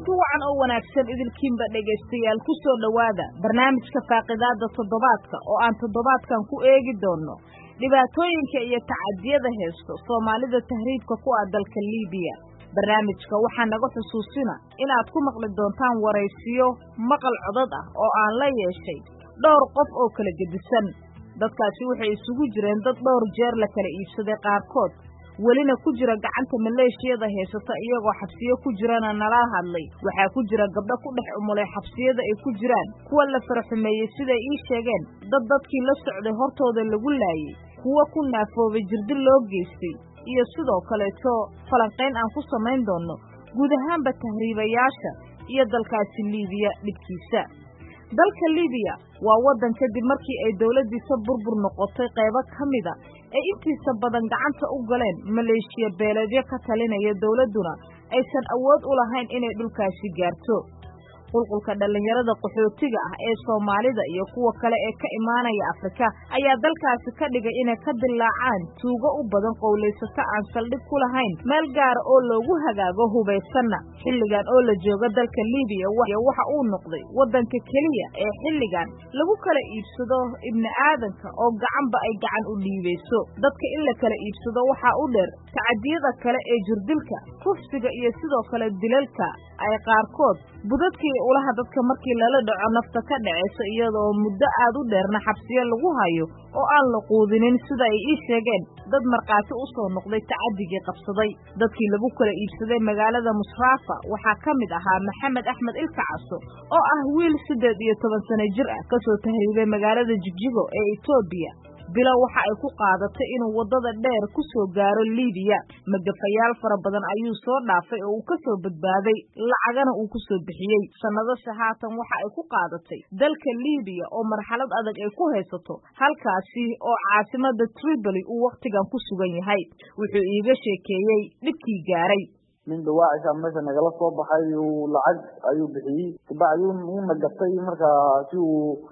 kulanti wacan oo wanaagsan idilkiinba dhegaystayaal ku soo dhowaada barnaamijka faaqidaada toddobaadka oo aan toddobaadkan ku eegi doono dhibaatooyinka iyo tacadiyada heesto Soomaalida tahriibka ku ah dalka Liibiya. barnaamijka waxaa naga xusuusina inaad ku maqli doontaan waraysiyo maqal codad ah oo aan la yeeshay dhowr qof oo kala gedisan. dadkaasi waxay isugu jireen dad dhowr jeer la kala iibsaday qaarkood welina ku jira gacanta maleeshiyada heesata iyagoo xabsiyo ku jirana nala hadlay. waxaa ku jira gabdho ku dhex umulay xabsiyada ay ku jiraan, kuwa la faraxumeeyey siday ii sheegeen dadkii la socday hortooda lagu laayay, kuwa ku naafoobay jirdil loo geystay, iyo sidoo kaleeto falanqayn aan ku samayn doono guud ahaanba tahriibayaasha iyo dalkaasi Liibiya dhibkiisa. dalka Liibiya waa waddan kadib markii ay dawladdiisa burbur noqotay qaybo ka mida ay intiisa badan gacanta u galeen maleeshiya beeleedyo ka talinaya dawladduna aysan awood u lahayn inay dhulkaasi gaarto. qulqulka dhalinyarada qaxootiga ah ee Soomaalida iyo kuwa kale ee ka imaanaya Afrika ayaa dalkaasi ka dhigay inay ka dilaacaan tuugo u badan qowleysata aan saldhig ku lahayn meel gaar oo loogu hagaago hubaysanna. xilligan oo la jooga dalka Liibiya waxa uu noqday waddanka keliya ee xilligan lagu kala iibsado ibni aadanka oo gacanba ay gacan u dhiibayso. dadka in la kala iibsado waxaa u dheer tacadiyada kale ee jirdilka, kufsiga iyo sidoo kale dilalka ay qaarkood budadkii ulaha dadka markii lala dhaco nafta ka dhacayso iyadoo muddo aad u dheerna xabsiyo lagu hayo oo aan la quudinin sida ay ii sheegeen dad markaati u soo noqday tacadigii qabsaday. dadkii lagu kala iibsaday magaalada Musrafa waxaa ka mid ahaa Maxamed Axmed Ilkacaso oo ah wiil 18 sano jir ah kasoo tahriibay magaalada Jigjigo ee Itoobiya. bilow waxa ay ku qaadatay inuu wadada dheer ku soo gaaro Liibiya. magafayaal fara badan ayuu soo dhaafay oo uu ka soo badbaaday, lacagana uu ku soo bixiyay. sanado shahaatan waxa ay ku qaadatay dalka Liibiya oo marxalad adag ay ku haysato halkaasi oo caasimada Tripoli uu waqtigan ku sugan yahay. wuxuu iiga sheekeeyay dhibkii gaaray. min dawaaca meesha nagala soo baxay uu lacag ayuu bixiyay tabaayuu nagatay markaa si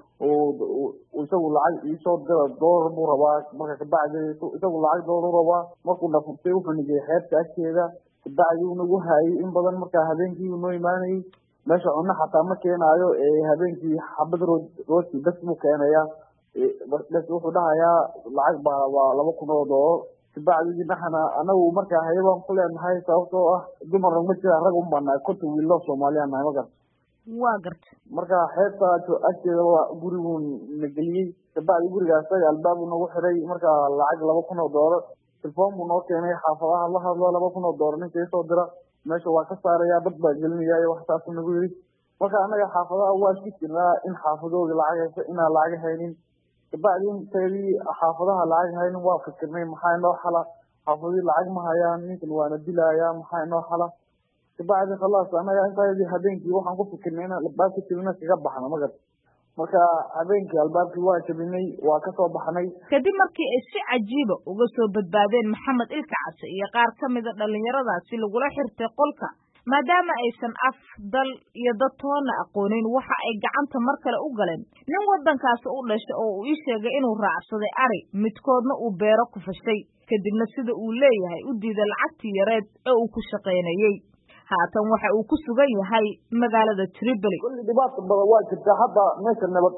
uu isagu lacag isoo dira door buu rabaa marka tabaayay isagu lacag door rabaa markuu dhafurtay wuxuu nigay xeebta agteeda tabaayuu nagu hayay in badan marka habeenkii noo imaanay meesha cunna xataa ma keenayo habeenkii xabad rooti bas buu keenaya bas wuxuu dhahayaa lacag baa $2,000 tabaayay dhaxana anagu marka hayban ku leenahay sababtoo ah dumar ma jira rag u banaa konto wiilo Soomaaliyeed ma garta waa garta marka xeebta agteeda waa gurigu nagaliyay tabaayay gurigaas ay albaabku nagu xiray marka lacag $2,000 telefoon buu noo keenay xaafadaha la hadlo $2,000 ninkii soo dira meesha waa ka saaraya dad baa gelinaya wax taas nagu yiri marka anaga xaafadaha waa shikirnaa in xaafadooda lacag ina lacag haynin tabaayay tayri xaafadaha lacag haynin waa fikirnay maxay noo xala xaafadii lacag ma hayaan ninkan waana dilaya maxay noo xala tabaayay khalaas anaga intaydii habeenkii waxaan ku fikirnay in albaabka tilna kaga baxno marka habeenkii albaabkii waa jabinay waa ka soo baxnay kadib markii ay si cajiib uga soo badbaadeen Maxamed Ilkacaso iyo qaar ka mid ah dhalinyaradaasi lagula xirtay qolka maadaama aysan afdal iyo dad toona aqoonin waxa ay gacanta mar kale u galeen nin wadankaas u dhashay oo uu sheegay inuu raacsaday ari midkoodna uu beero ku fashay kadibna sida uu leeyahay u diiday lacagtii yareed ee uu ku shaqeynayay. haatan waxa uu ku sugan yahay magaalada Tripoli. kulli dhibaato badan waa jirta hadda meesha nabad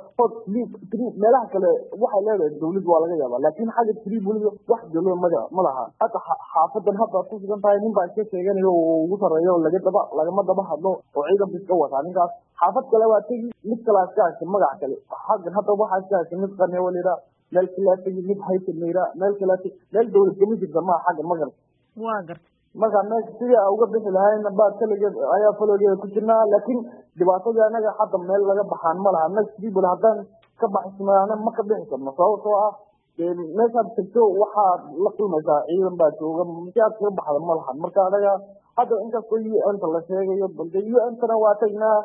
meelaha kale waxay leedahay dawladdu waa laga yaabaa laakiin xagga Tripoli wax dawlad ma laha. hadda xaafadan hadda ku sugan tahay nin baa iska sheeganayo oo ugu sareeyo lagama daba hadlo oo ciidanka iska wata ninkaas xaafad kale waa tagi mid kale askaasi magac kale xaggan hadda waxa askaasi mid qarniyo waliira meel kale tagi mid haysanayra meel kale meel dawlad kama jirta ma xagga magar waa garta marka meesha sidii uga bixi lahayn baad kaligeed ayaa faloogeeda ku jirnaa laakiin dhibaatada anaga hadda meel laga baxaan ma laha next people haddaan ka baxsanaana ma ka bixi karno sababtoo ah meeshaad tagto waxaad la kulmaysaa ciidan baa jooga miyaad kaga baxda ma laha marka anaga hadda inkastoo UN la sheegayo balde UN-tana waa tagnaa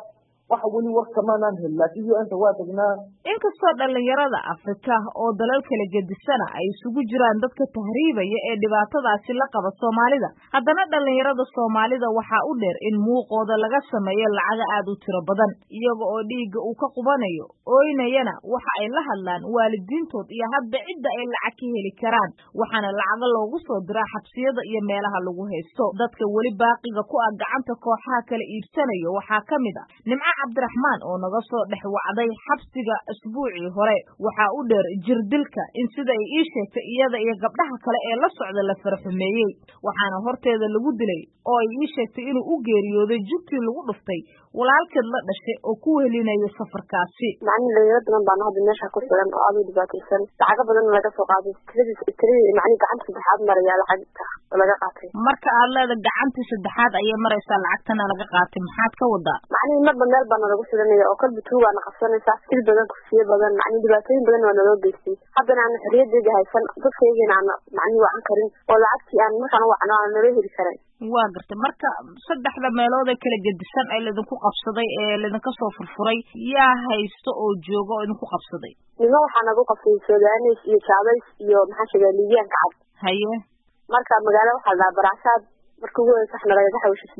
wax weli war kamaanaan helin laakiin UN-ta waa tagnaa. Inkastoo dhalinyarada Afrika oo dalal kala gedisana ay isugu jiraan dadka tahriibaya ee dhibaatadaasi la qaba Soomaalida, haddana dhalinyarada Soomaalida waxaa u dheer in muuqooda laga sameeyo lacag aad u tiro badan, iyaga oo dhiigga uu ka qubanayo, ooynayana waxa ay la hadlaan waalidiintood iyo hadba cidda ay lacag ka heli karaan, waxaana lacag loogu soo diraa xabsiyada iyo meelaha lagu haysto. Dadka weli baaqiga ku ah gacanta kooxaha kala iibsanayo waxaa ka mid ah Nimco Cabdiraxmaan oo naga soo dhex wacday xabsiga asbuucii hore. Waxaa u dheer jirdilka in sida ay ii sheegtay iyada iyo gabdhaha kale ee la socda la farxumeeyey, waxaana horteeda lagu dilay oo ay ii sheegtay inuu u geeriyooday jugtii lagu dhuftay walaalkeed la dhashay oo ku welinaya safarkaasi. macni dhalinyaro badan baan hadda meesha ku xiran oo aad u dhibaataysan, lacago badan laga soo qaaday tiradii macni gacanta saddexaad maraya lacagta laga qaatay. Marka aad leedahay gacantii saddexaad ayay maraysaa lacagtana laga qaatay, maxaad ka wadaa? macni marba meel baan lagu xiranaya oo kalbi tuugaana qabsanaysa sil badan kursiyo badan macni dhibaatooyin badan waa naloo geystay. haddana aan xorriyaddeeda haysan dadkaygiina aan macni wacan karin oo lacagtii aan markaan wacno aan naloo heli karin. waa gartay. marka saddexda meelood ee kala gedisan ee laydinku qabsaday ee laydinka soo furfuray yaa haysto oo jooga oo idinku qabsaday? nima waxaa nagu qabsaday Suudaanis iyo Jaabays iyo maxaa sheegay Liibiyaanka cad. haye marka magaalo waxaa la Barashaad markii ugu horreysay waxna laga xawishay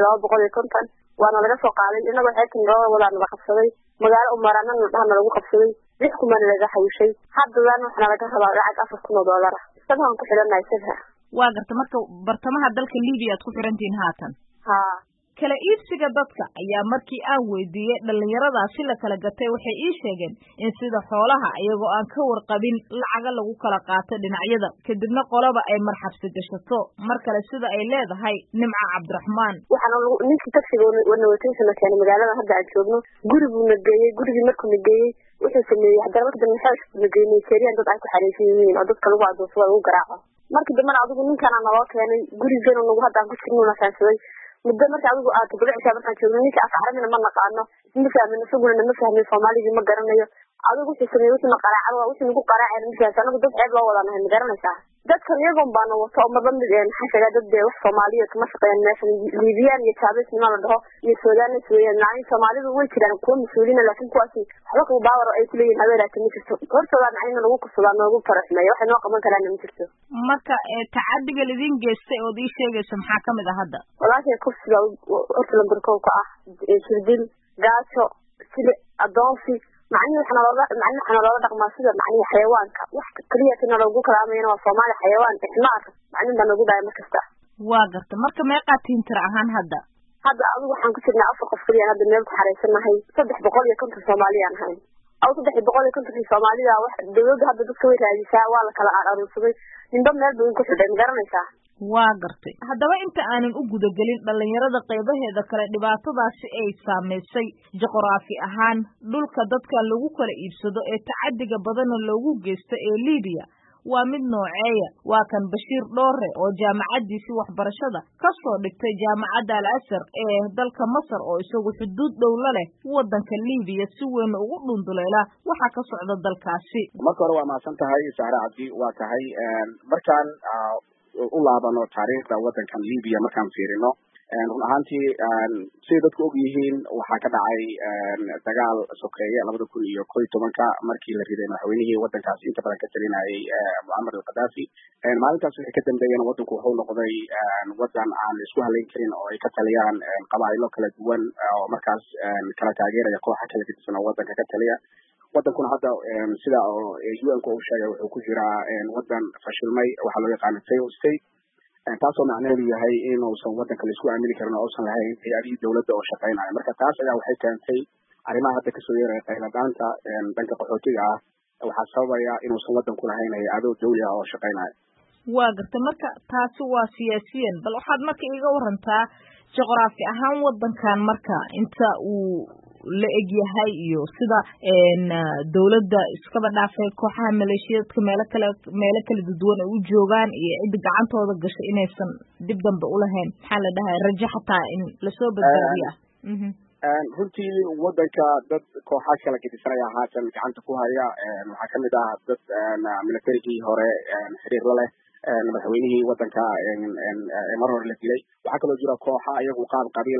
8250 waana laga soo qaaday inagoo xeetan loo wada la qabsaday magaalo Umaraanan dhahna lagu qabsaday 6 kuma laga xawishay haddana waxna laga rabaa lacag $4,000 sababaan ku xidhanahay sabha. waa gartay. marka bartamaha dalka Liibiya aad ku xirantiin haatan. kala iibsiga dadka ayaa markii aan weydiiyey dhalinyaradaasi la kala gatay waxay ii sheegeen in sida xoolaha iyagoo aan ka warqabin lacaga lagu kala qaato dhinacyada, kadibna qolaba ay marxabsi gashato. mar kale sida ay leedahay Nimco Cabdiraxmaan, waxaana ninkii taksiga wadnawataysa keenay magaalada hadda aan joogno guriguu na geeyey. gurigii markuu na geeyey wuxuu sameeyey haddana marka dambe xeeshku na geeyey Nigerian dad ay ku xariifin yihiin oo dadka lagu adoonsado lagu garaaco. markii dambena adigu ninkaan naloo keenay gurigeena nagu hadda aan ku jirno na faansaday muddo marka adigu aad gabdhaha markaan joogno ninka afcarabina ma naqaano ma fahmin isaguna ma fahmin Soomaaligi ma garanayo. adigu wuxuu sameeyey wuxuu na qaraacay wuxuu nagu qaraacay ninkaas anagu dad ceeb loo wadanahay ma garanaysaa. dadkan iyagoon baana wato oo marba mid maxaa sheegay dad wax Soomaaliyeed kama shaqeeyaan meeshan Liibiyaan iyo Jaabays nima la dhaho iyo Suudaanis weeyaan. macni Soomaalidu way jiraan kuwa mas'uuliina laakiin kuwaasi waxba ku baawar ay ku leeyihiin habeeraata ma jirto. hortooda macni lagu kusubaa noogu faraxmeeyo waxay noo qaban karaan ma jirto. marka tacadiga lidin geystay oo ii sheegaysa maxaa ka mid ah hadda? walaashay kursiga horta lambarkow ka ah shirdil gaajo sida adoonsi macni waxna loola dhaqmaa sida macni xayawaanka wax kaliya kana lagu kalaamayna waa Soomaali xayawaan ixmaar macni baan ugu dhaay markasta. waa gartay. marka meeqa tiintir ahaan hadda adigu waxaan ku jirnaa 4 qof kaliya hadda meel ku xareysanahay 350 Soomaali aan ahay aw 350 Soomaalida wax dawladda hadda dadka way raadisaa waa la kala aruursaday ninba meel buu ku xidhay ma garanaysaa. waa gartay. haddaba inta aanan u gudagelin dhalinyarada qaybaheeda kale dhibaatadaasi ay saameysay juqraafi ahaan dhulka dadka lagu kala iibsado ee tacadiga badana loogu geysto ee Liibiya waa mid nooceeya. waa kan Bashiir Dhoore oo jaamacadiisii waxbarashada ka soo dhigtay jaamacadda Al-Azhar ee dalka Masar oo isagu xuduud dhow la leh wadanka Liibiya si weyn ugu dhunduleela waxa ka socda dalkaasi. marka hore waa maasan tahay Saara Cabdi. waa tahay markaan u laabano taariikhda wadankan Liibiya markaan fiirino run ahaantii sida dadku og yihiin waxaa ka dhacay dagaal sokeeye 2011 markii la riday madaxweynihii wadankaas inta badan ka talinayay Muammar al-Qaddafi. maalintaas wixii ka dambeeyana wadanku wuxuu noqday wadan aan isku halayn karin oo ay ka taliyaan qabaa'ilo kala duwan oo markaas kala taageeraya kooxa kala gedisan oo wadanka ka taliya. wadankuna hadda sida UN-ku uu sheegay wuxuu ku jiraa wadan fashilmay waxaa loo yaqaano failed state, taasoo macnaheedu yahay inuusan wadanka la isku aamini karin oo uusan lahayn hay'adihii dawladda oo shaqaynaya. marka taas ayaa waxay keentay arrimaha hadda kasoo yeeraya qayladaanta dhanka qaxootiga ah waxaa sababaya inuusan wadanku lahayn hay'ado dawli ah oo shaqaynaya. waa gartay. marka taasi waa siyaasiyan bal waxaad marka iga warantaa juqraafi ahaan wadankan marka inta uu la eg yahay iyo sida dawladda iskaba dhaafay kooxaha maleeshiyadka meelo kala duwan ay u joogaan iyo cid gacantooda gashay inaysan dib dambe u lahayn maxaa la dhahay rajo xataa in la soo badbaadiyo runtii wadanka dad kooxaha kala gedisanaya haatan gacanta ku haya waxaa kamid ah dad militarigii hore xiriir la leh madaxweynihii wadanka mar hore la dilay waxaa kaloo jira kooxa iyagu qaab qabiila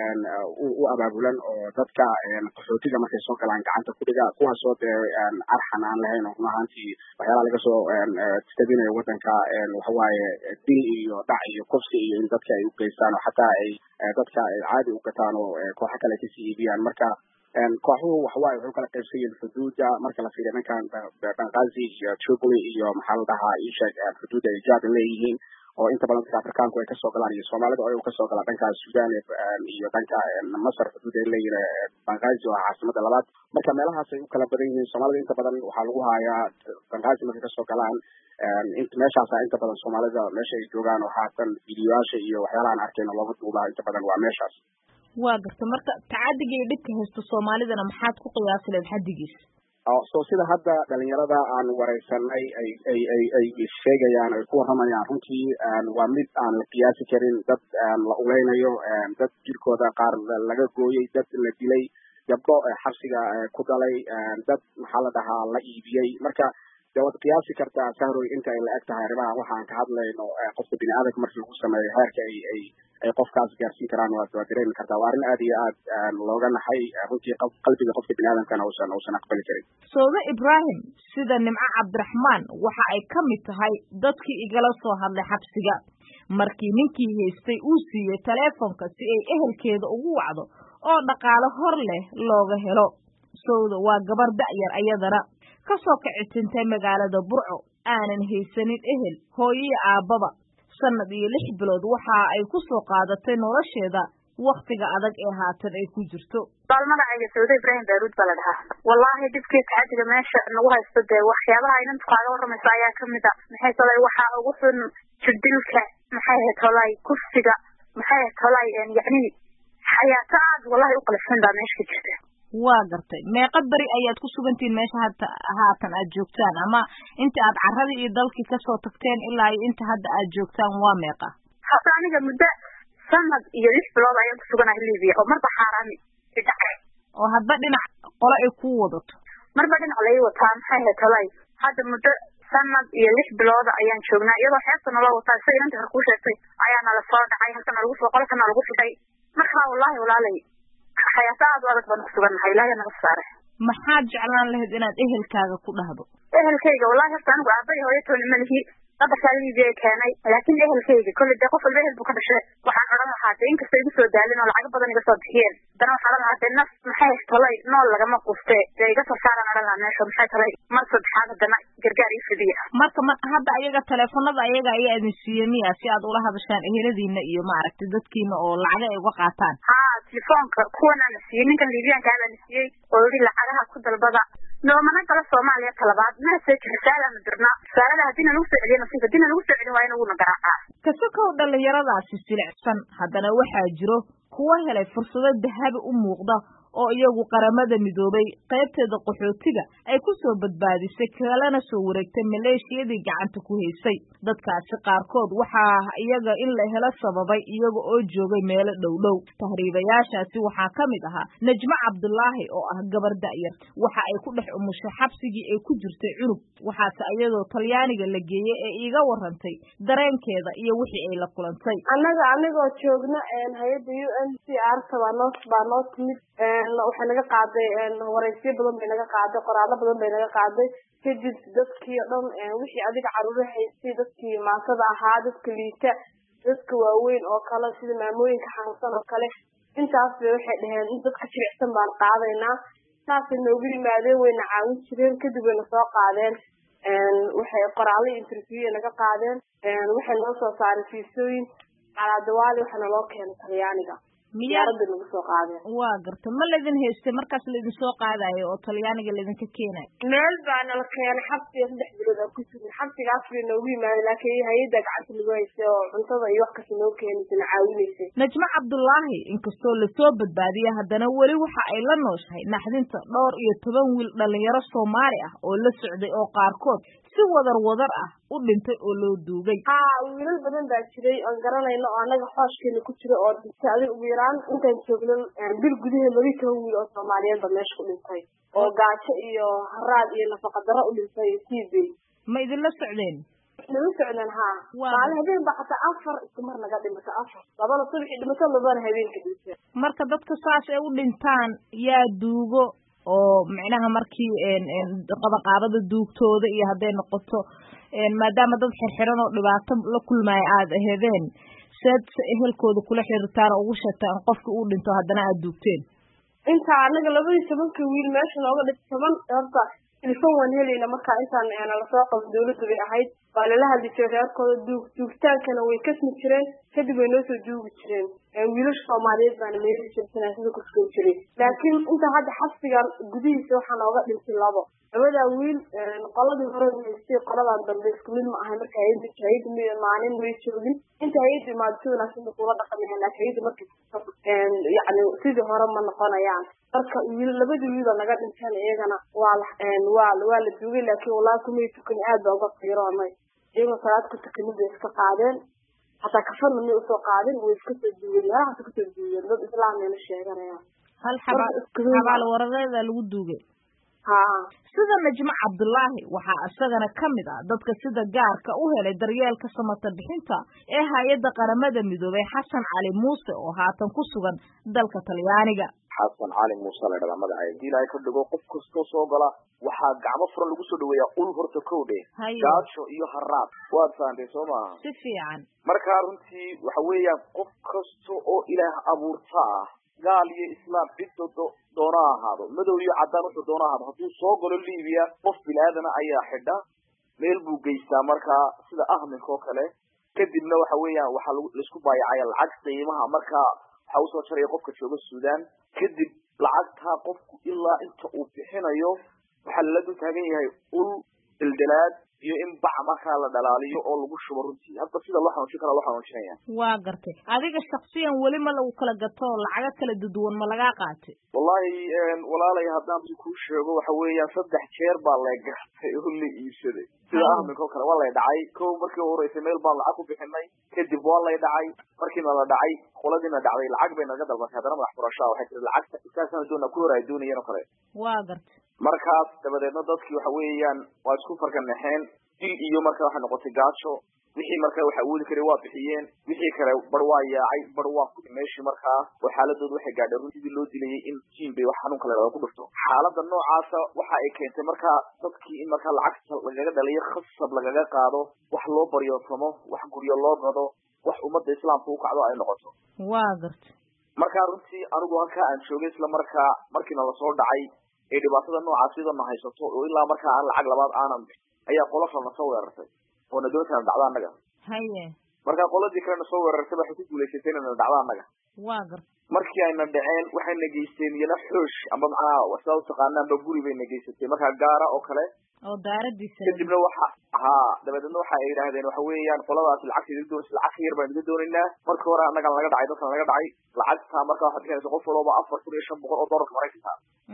u abaabulan oo dadka qaxootiga markay soo galaan gacanta ku dhiga kuwaasoo dee arxan aan lahayn oo run ahaantii waxyaalaha laga soo tabinayo wadanka waxawaaye dil iyo dhac iyo kufsi iyo in dadka ay u geystaan oo xataa ay dadka ay caadi u gataan oo kooxa kale kasii iibiyaan marka kooxuhu waxawaaye wuxuu kala qaybsan yihiin xuduudda marka la fiiriyo dhankan Benghazi iyo Tripoli iyo maxaa la dhahaa isheeg xuduudda ay Jad leeyihiin oo inta badan dadka Afrikaanku ay kasoo galaan iyo Soomaalida oo ay kasoo galaan dhanka Suudaan iyo dhanka Masar xuduudda ay leeyihiin Benghazi oo caasimada labaad marka meelahaas ay u kala badan yihiin Soomaalida inta badan waxaa lagu hayaa Benghazi markay kasoo galaan meeshaas inta badan Soomaalida meesha ay joogaan oo haatan fiidiyoyaasha iyo waxyaalahan arkayna looga duubaa inta badan waa meeshaas waa garta marka tacadiga iyo dhibka haysta Soomaalidana maxaad ku qiyaasi lahayd xaddigiisa soo sida hadda dhalinyarada aan wareysanay ay sheegayaan ay ku waramayaan runtii waa mid aan la qiyaasi karin dad la uleynayo dad jirkooda qaar laga gooyey dad la dilay gabdho xabsiga ku galay dad maxaa la dhahaa la iibiyey marka dee waad qiyaasi kartaa sahroy inta ay la eg tahay arrimaha waxaan ka hadlayno qofka bini'aadamka markii lagu sameeyo heerka ay qofkaas gaarsiin karaan waad dareemi kartaa waa arrin aad iyo aad looga naxay runtii qalbiga qofka bini'aadamkana uusan aqbali karin Sooda Ibrahim sida Nimco Cabdiraxmaan waxa ay ka mid tahay dadkii igala soo hadlay xabsiga markii ninkii haystay uu siiyey taleefanka si ay ehelkeeda ugu wacdo oo dhaqaale hor leh looga helo Sooda waa gabar da'yar ayadana kasoo kicitintay magaalada Burco aanan haysanin ehel hooyo aababa sanad iyo 6 bilood waxa ay ku soo qaadatay nolosheeda waqtiga adag ee haatan ay ku jirto magacayga Sooda Ibrahim Baruud baa la dhahaa wallahi dibkii tacadiga meesha nagu haysto dee waxyaabaha inaan qaado waramaysa ayaa kamid ah maxay tahay waxa ugu xun jirdilka maxay tahay kufsiga maxay tahay yani xayaataad wallahi u qalafsan baa meesha jirta waa gartay meeqa bari ayaad ku sugantiin meesha haatan aad joogtaan ama inta aad carradii iyo dalkii kasoo tagteen ilaa inta hadda aad joogtaan waa meeqa hadda aniga muddo sanad iyo 6 bilood ayaan ku suganahay Liibiya oo marba xaaraami dhacay oo hadba dhinac qolo ay ku wadato marba dhinac lay wataan maxay tahay hadda muddo sanad iyo 6 bilood ayaan joognaa iyadoo xeebta nala wataa say inta ku sheegtay ayaa nala soo dhacay halkan lagu soo qolkan lagu xidhay marka wallahi walaalay xayaataad adag baan ku suganahay ilaahay naga saaray maxaad jeclaan lahayd inaad ehelkaaga ku dhahdo ehelkayga wallahi horta anigu aabay hooyatoon malihi dadka Liibiya keenay laakiin ehelkayga kulli dad qof walba ehel buu ka dhashay waxaan oran lahaa in kasta igu soo daalin oo lacag badan iga soo bixiyeen dana waxaan oran lahaa naf maxay talay nool lagama quste iga soo saaran oran lahaa meesha maxay talay mar saddexaad dana gargaar ii fidiya marka hadda ayaga telefoonada ayaga ayaa idin siiyay miya si aad ula hadashaan eheladiina iyo maaragtay dadkiina oo lacag ay uga qaataan telefoonka kuwana la siiyay ninkan Liibiyaanka la siiyay oo yiri lacagaha ku dalbada noomana kala Soomaaliya talabaad message risaala dirna risaalaha hadina lagu soo celiyay nasiib hadina lagu soo celin waa inuu nagaraaca kasoo dhalinyaradaasi silicsan haddana waxaa jiro kuwa helay fursado dahabi u muuqda oo iyagu qaramada midoobay qaybteeda qaxootiga ay ku soo badbaadisay kalena soo wareegtay maleeshiyadii gacanta ku haysay dadkaasi qaarkood waxa iyaga in la helo sababay iyaga oo joogay meelo dhowdhow tahriibayaashaasi waxaa kamid ahaa Najma Cabdullaahi oo ah gabar da'yar waxa ay ku dhex umushay xabsigii ay ku jirtay cunug waxaase iyadoo Talyaaniga la geeyay ee iga warantay dareenkeeda iyo wixii ay la kulantay anagoo joogna hay'adda UNHCR baa noo timid waxa naga qaaday wareysiyo badan bay naga qaaday qoraalo badan bay naga qaaday kadib dadkii dhan wixii adiga caruur haystay dadkii maasada ahaa dadka liita dadka waaweyn oo kale sida maamooyinka xanuunsan oo kale intaas bay waxay dhaheen in dadka jilicsan baan qaadaynaa taasay noogu yimaadeen wayna caawin jireen kadib wayna soo qaadeen waxay qoraalo interview naga qaadeen waxay noo soo saaray fiisooyin calaadawaali waxaana loo keenay Talyaaniga miyarada lagu soo qaadeen waa garta ma ladin haystay markaas la idin soo qaadayo oo Talyaaniga la idinka keenay meel baan la keenay xabsiga 3 bilood oo ku sugan xabsigaas bay noogu yimaadeen laakiin hay'adda gacanta lagu haystay oo cuntada iyo wax kasta noo keenay caawinaysay Najma Cabdullaahi inkastoo la soo badbaadiyay haddana weli waxa ay la nooshahay naxdinta dhowr iyo 10 wiil dhalinyaro Soomaali ah oo la socday oo qaarkood si wadar ah u dhintay oo loo duugay wiilal badan baa jiray oo garanayno oo anaga xooskeena ku jira oo dhintay ugu yaraan intaan joogno bil gudaheeda 12 wiil oo Soomaaliyeed baa meesha ku dhintay oo gaajo iyo haraad iyo nafaqa darro u dhintay TB ma idin la socdeen nala socdaan haa maalin habeen baa xataa 4 isku mar naga dhimata 4 labada subaxii dhimato labada habeenka dhintay marka dadka saas ay u dhintaan yaa duugo oo macnaha markii qabaqaabada duugtooda iyo hadday noqoto maadaama dad xirxiran oo dhibaato la kulmaya aad aheedeen seed ehelkooda kula xiriirtaan oo ugu sheegtaan qofka uu dhinto haddana aad duugteen inta anaga 12 wiil meesha nooga dhigtay horta telefon waan helayna marka intaan la soo qabo dawladdu bay ahayd waa la hadli jiray reerkooda duugtaankana way kasmi jireen kadib way noo soo duugi jireen wiilasha Soomaaliyeed baan meesha jirsanaa sida ku soo jiray laakiin inta hadda xabsigan gudihiisa waxaa nooga dhintay labada wiil qoladii hore weystay qoladan dambe isku mid ma ahay marka hay'ad maalin way joogin inta hay'ad maadtuuna sida kula dhaqamay laakiin markii yani sidii hore ma noqonayaan marka labadii wiil naga dhintaan iyagana waa la duugay laakiin walaal kuma tukan aad baa uga qiiroonay iyaga salaad ku tukanida iska qaadeen hatta kafan ma soo qaadin way iska soo duugay waxa ku soo duugay dad islaamina sheeganayaan hal xabaal waradeeda lagu duugay sida Najma Cabdullaahi waxa asagana kamid ah dadka sida gaarka u helay daryeelka samata bixinta ee hay'adda qaramada midoobay Xasan Cali Muuse oo haatan ku sugan dalka Talyaaniga Xasan Cali Muuse la dhada magaceeda ilaahay ka dhigo qof kasto soo gala waxa gacmo furan lagu soo dhaweeyaa ul horta koodhe gaajo iyo haraad waad faantay Soomaa si fiican marka runtii waxa weeyaan qof kasto oo ilaah abuurta gaal iyo islaam ciddo doona ahaado madow iyo cadaan wuxuu doona ahaado hadduu soo galo Liibiya qof bilaadana ayaa xidha meel buu geystaa marka sida ahminka oo kale kadibna waxa weeyaan waxa la isku baayacay lacag qiimaha marka waxa uu soo jaray qofka jooga Suudaan kadib lacagta qofku ilaa inta uu bixinayo waxa la dul taagan yahay ul dildalaad iyo in bac marka la dhalaaliyo oo lagu shubo runtii hadda sida loo xanuunsan karo waxa uu sheegay waa gartay adiga shakhsiyan wali ma lagu kala gato lacag kala duwan ma laga qaatay wallahi walaalay haddaan ku sheego waxa weeyaan 3 jeer baa la gartay oo la iibsaday sida ahminka kale waa la dhacay koow markii hore isla meel baan lacag ku bixinay kadib waa la dhacay markii la dhacay qoladina dhacday lacag bay naga dalbatay haddana madax furashaa waxay tiri lacagta isaasan doona ku horay doonayeen kale waa gartay markaas dabadeedna dadkii waxa weeyaan waa isku farqanaxeen dil iyo marka waxa noqotay gaajo wixii marka waxa wadi kare waa bixiyeen wixii kale bar waa yaacay bar waa ku meeshii marka xaaladoodu waxay gaadhay runtii loo dilayay in jiin bay wax xanuun kale ku dhufto xaaladda noocaas waxa ay keentay marka dadkii in marka lacagta laga dhaliyo khasab laga qaado wax loo bariyo samo wax guriyo loo gado wax ummadda islaamku u kacdo ay noqoto waa gartay marka runtii anigu halka aan joogay isla markii la soo dhacay ee dhibaatada noocaas sida ma haysato oo ilaa marka aan lacag labaad aanan ayaa qolofka la soo weerartay oo nadoonta dhacda anaga haye marka qoladii kale soo weerartay waxa ku guuleysatay inay dhacda anaga waa gar markii ay dhaceen waxay nageysteen yana xoosh amba macnaa wasaw taqaanaan ba guri bay nageysatay marka gaara oo kale oo daaradiisa kadibna waxa dabadeedna waxa ay yiraahdeen waxa weeyaan qoladaas lacagta lacag yar baan doonaynaa marka hore anaga laga dhacay dadka laga dhacay lacagta marka waxa keenaysa qof walba 4500 oo dollar Mareykanka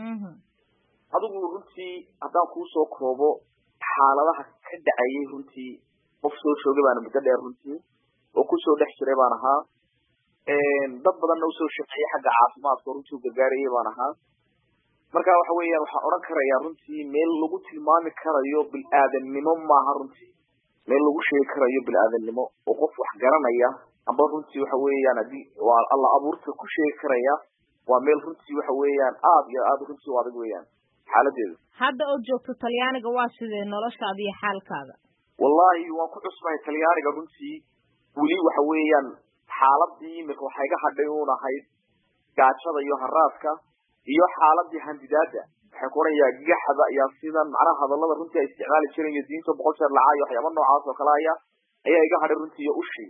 adigu runtii haddaan kuu soo koobo xaaladaha ka dhacayay runtii qof soo joogay baan muddo dheer runtii oo ku soo dhex jiray baan ahaa dad badanna u soo shaqeeyay xagga caafimaadka runtii gargaarayay baan ahaa marka waxa weeyaan waxaan oran karayaa runtii meel lagu tilmaami karayo bil-aadannimo maaha runtii meel lagu sheegi karayo bil-aadannimo oo qof wax garanaya amba runtii waxa weeyaan haddii waa alla abuurta ku sheegi karaya waa meel runtii waxa weeyaan aad iyo aad runtii u adag weeyaan xaaladeedu hadda oo joogto Talyaaniga waa sidee noloshaada iyo xaalkaaga wallahi waan ku cusbay Talyaaniga runtii wali waxa weeyaan xaaladii marka waxay ga hadhay oo ahayd gaajada iyo haraadka iyo xaaladii handidaada waxay qoraya gaxda iyo sidan macnaha hadallada runtii ay isticmaali jireen diinta 100 jeer lacay waxyaabo noocaas oo kale ayaa iga hadhay runtii iyo ushi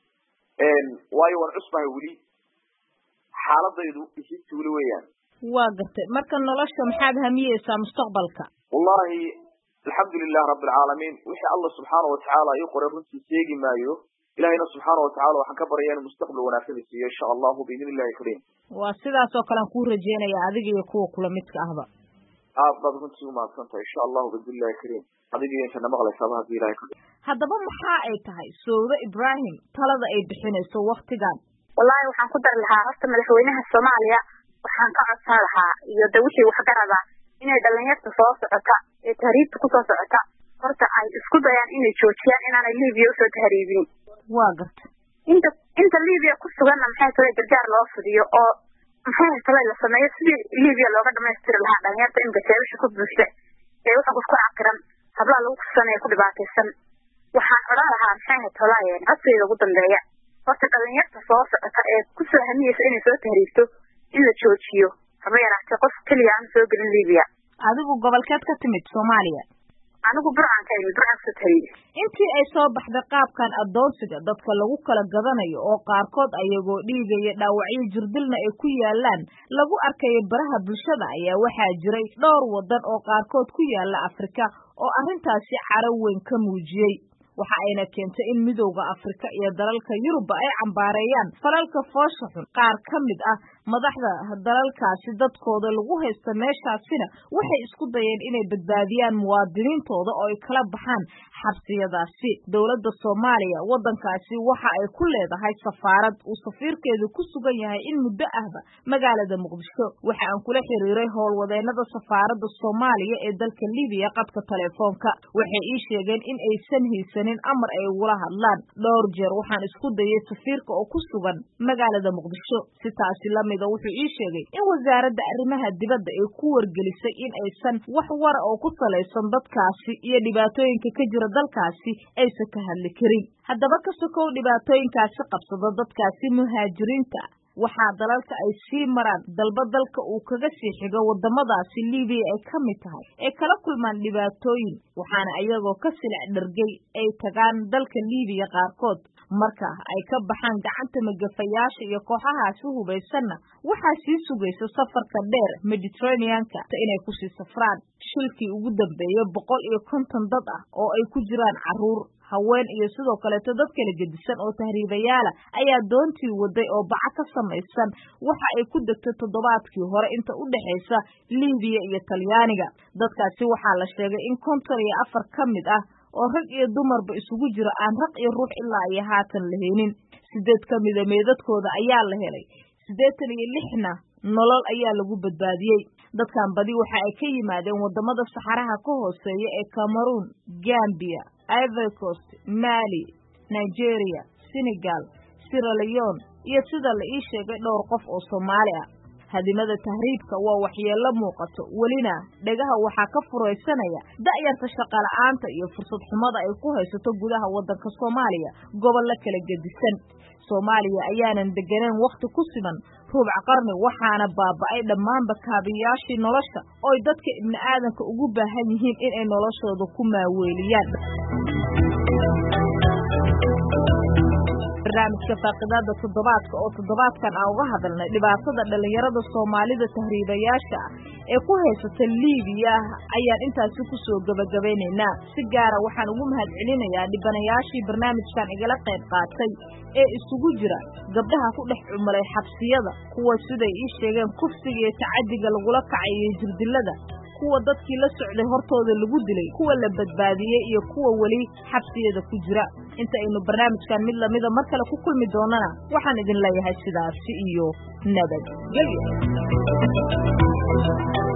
waayo waan cusbay wali xaaladaydu isii wali weeyaan waa gartay marka nolosha maxaad hamiyeysaa mustaqbalka wallahi alxamdulilah rabbil caalamiin wixii Allah subhanahu wa ta'ala ay qoray runtii seegi maayo ilaahayna subhanahu wa ta'ala waxaan ka baryaynaa mustaqbal wanaagsan siiyo insha Allah biidnillahi kariim waa sidaas oo kale aan ku rajeenayaa adiga iyo kuwa kula midka ahba aad runtii u mahadsantahay insha Allah biidnillahi kariim adiga iyo inta maqlaysaa hadii ilaahay ka haddaba maxaa ay tahay Sooda Ibrahim talada ay bixinayso waqtigan wallahi waxaan ku dar lahaa horta madaxweynaha Soomaaliya waxaan ka codsan lahaa iyo wixii wax garada inay dhalinyarta soo socota ee taariikhda ku soo socota horta ay isku dayaan inay joojiyaan inaanay Liibiya usoo tahriibin. waa garta inta Liibiya ku suganna maxay tahay gargaar loo fidiyo oo maxay tahay la sameeyo sidii Liibiya looga dhamaystiri lahaa dhalinyarta in gajeebisha ku buuxda ee waxa ku caqiran hablaha lagu kusanay ku dhibaataysan. waxaan oran lahaa maxay tahay codsiga ugu dambeeya horta dhalinyarta soo socota ee ku soo hamiyeysa inay soo tahriibto in la joojiyo haba yaraatee qof kaliya aan soo gelin Liibiya. adigu gobolkeed ka timid Soomaaliya? anigu Burcaan ka imid, Burcaan soo tahriibay. intii ay soo baxday qaabkan adoonsiga dadka lagu kala gadanayo oo qaarkood ayagoo dhiigaya dhaawacyo jirdilna ay ku yaalaan lagu arkayo baraha bulshada ayaa waxaa jiray dhowr wadan oo qaarkood ku yaala Afrika oo arrintaasi caro weyn ka muujiyay. waxa ayna keentay in midowga Afrika iyo dalalka Yurub ay cambaareeyaan falalka foosha xun. qaar ka mid ah madaxda dalalkaasi dadkooda lagu haysta meeshaasina waxay isku dayeen inay badbaadiyaan muwaadiniintooda oo ay kala baxaan xabsiyadaasi. dowladda Soomaaliya wadankaasi waxa ay ku leedahay safaarad uu safiirkeedu ku sugan yahay in muddo ahba magaalada Muqdisho. waxa aan kula xiriiray howlwadeenada safaaradda Soomaaliya ee dalka Liibiya qadka telefoonka. waxay ii sheegeen in aysan haysanin amar ay ugula hadlaan. dhowr jeer waxaan isku dayay safiirka oo ku sugan magaalada Muqdisho. si taasi lamida wuxuu ii sheegay in wasaaradda arrimaha dibadda ay ku wargelisay in aysan wax war oo ku salaysan dadkaasi iyo dhibaatooyinka ka jira dalkaasi aysan ka hadli karin. haddaba ka sokow dhibaatooyinkaasi qabsada dadkaasi muhaajiriinta waxaa dalalka ay sii maraan dalba dalka uu kaga sii xigo wadamadaasi Liibiya ay ka mid tahay ee kala kulmaan dhibaatooyin waxaana ayagoo ka silic dhargay ay tagaan dalka Liibiya qaarkood. marka ay ka baxaan gacanta magafayaasha iyo kooxahaasi hubaysanna waxaa sii sugaysa safarka dheer Mediterranean-ka inay ku sii safraan. shilkii ugu dambeeyay 150 dad ah oo ay ku jiraan caruur, haween iyo sidoo kale dad kala gedisan oo tahriibayaala ayaa doontii waday oo baca ka samaysan waxa ay ku degtay toddobaadkii hore inta u dhaxaysa Liibiya iyo Talyaaniga. dadkaasi waxaa la sheegay in 54 ka mid ah oo rag iyo dumarba isugu jira aan raq iyo ruux ilaa ay haatan la helin. 8 ka mid ah meedadkooda ayaa la helay, 86na nolol ayaa lagu badbaadiyay. dadkan badi waxa ay ka yimaadeen wadamada saxaraha ka hooseeya ee Cameroon, Gambia, Ivory Coast, Mali, Nigeria, Senegal, Sierra Leone iyo sida la ii sheegay dhowr qof oo Soomaali ah. hadimada tahriibka waa waxyeello muuqato welina dhagaha waxaa ka furaysanaya da'yarta shaqo la'aanta iyo fursad xumada ay ku haysato gudaha wadanka Soomaaliya gobollo kala gedisan. Soomaaliya ayaanan deganeen waqti ku siman rubuc qarni waxaana baaba'ay dhammaanba kaabiyaashii nolosha oo dadka ibni aadanka ugu baahan yihiin in ay noloshooda ku maaweeliyaan. barnaamijka faaqidaada toddobaadka oo toddobaadkan aan uga hadalnay dhibaatada dhalinyarada Soomaalida tahriibayaasha ee ku haysata Liibiya ayaan intaasi ku soo gabagabaynaynaa. si gaar ah waxaan ugu mahadcelinayaa dhibanayaashii barnaamijkan igala qayb qaatay ee isugu jira gabdhaha ku dhex cumulay xabsiyada, kuwa siday ii sheegeen kufsiga iyo tacadiga lagula kacayo jirdilada, kuwa dadkii la socday hortooda lagu dilay, kuwa la badbaadiyay iyo kuwa wali xabsiyada ku jira. inta aynu barnaamijkan mid lamida mar kale ku kulmi doonana waxaan idin leeyahay sidaasi iyo nabadgelyo.